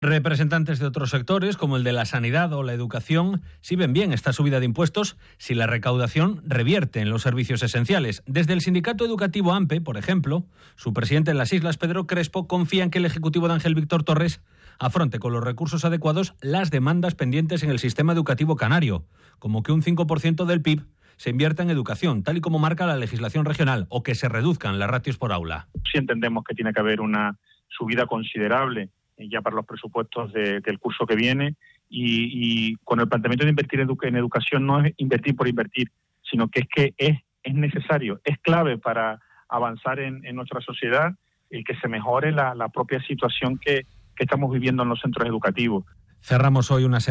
Representantes de otros sectores, como el de la sanidad o la educación, sí ven bien esta subida de impuestos si la recaudación revierte en los servicios esenciales. Desde el sindicato educativo AMPE, por ejemplo, su presidente en las Islas, Pedro Crespo, confía en que el ejecutivo de Ángel Víctor Torres afronte con los recursos adecuados las demandas pendientes en el sistema educativo canario, como que un 5% del PIB se invierta en educación, tal y como marca la legislación regional, o que se reduzcan las ratios por aula. Sí entendemos que tiene que haber una subida considerable ya para los presupuestos del curso que viene y con el planteamiento de invertir en educación no es invertir por invertir, sino que es necesario, es clave para avanzar en nuestra sociedad el que se mejore la propia situación que estamos viviendo en los centros educativos. Cerramos hoy una